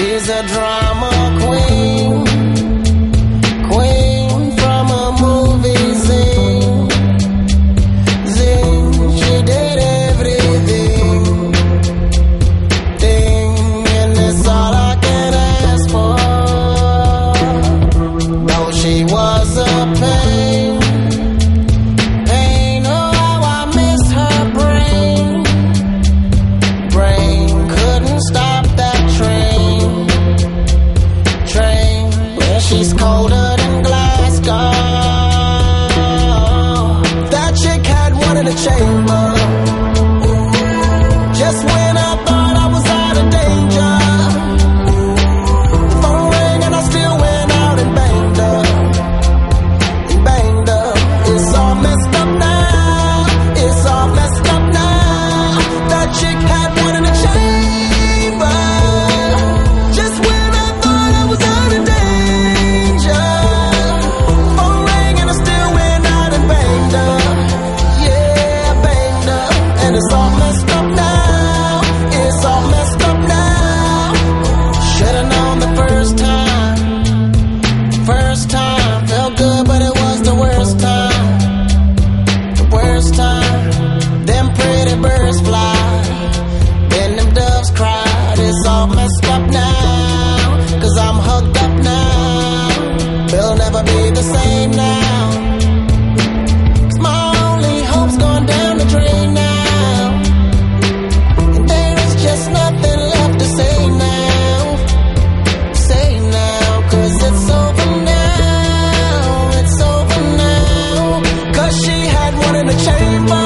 She's a drama queen, queen from a movie scene. Zing, she did everything, and that's all I can ask for. Though she was a pain, oh how I miss her brain couldn't stop that train, where she's colder than Glasgow. That chick had one in the chamber, just when I thought I was out of danger. The phone rang and I still went out and banged her. It's all messed up now, it's all messed up now. That chick had one in the chamber, just when I thought I was out of danger. Phone rang and I still went out and banged her. Yeah, I banged her. And it's all messed up now, it's all messed up now. Should've known the first time, felt good but it was the worst time. Them pretty birds fly, then them doves cried. It's all messed up now, 'cause I'm hugged up now. We'll never be the same now, 'cause my only hope's gone down the drain now. And there is just nothing left to say now, 'cause it's over now, 'cause she had one in the chamber,